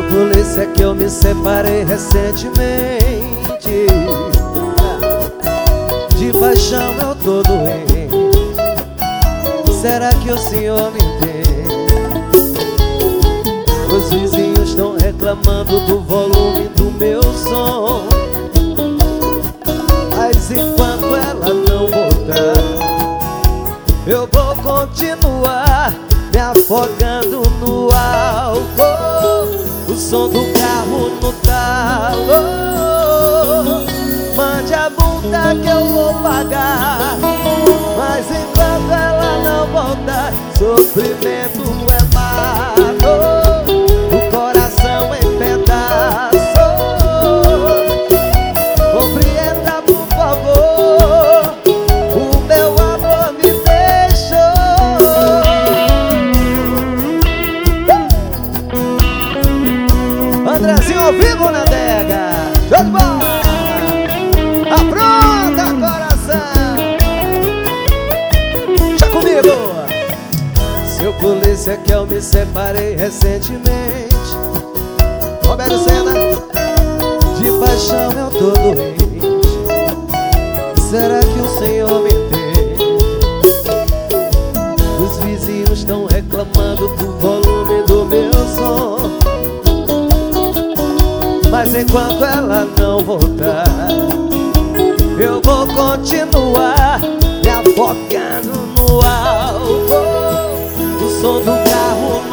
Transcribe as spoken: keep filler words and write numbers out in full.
polícia que eu me separei recentemente. De paixão eu tô doente. Será que o senhor me entende? Os vizinhos estão reclamando do volume do meu som. Mas enquanto ela não voltar, eu vou continuar me afogando no álcool. O som do carro no talo. Mande a multa que eu vou pagar. Mas enquanto ela não voltar, sofrimento é mago, o coração em pedaços. Compreenda, por favor, o meu amor me deixou. Andrezinho ao vivo na adega. Show de bola! Apronta, coração! Já comigo! Seu polícia que eu me separei recentemente. Roberto Senna. De paixão eu tô doente. Será que o senhor me entende? Os vizinhos estão reclamando do volume do meu som. Mas enquanto ela não voltar, eu vou continuar me afogando no álcool. O som do carro